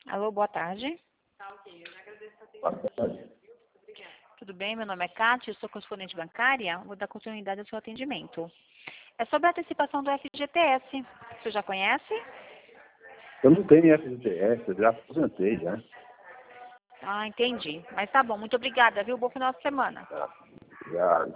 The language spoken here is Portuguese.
Alô, boa tarde. Tudo bem? Meu nome é Kátia, eu sou correspondente bancária. Vou dar continuidade ao seu atendimento. É sobre a antecipação do FGTS. Você já conhece? Eu não tenho FGTS, eu já aposentei, já. Ah, entendi. Mas tá bom, muito obrigada, viu? Bom final de semana. Já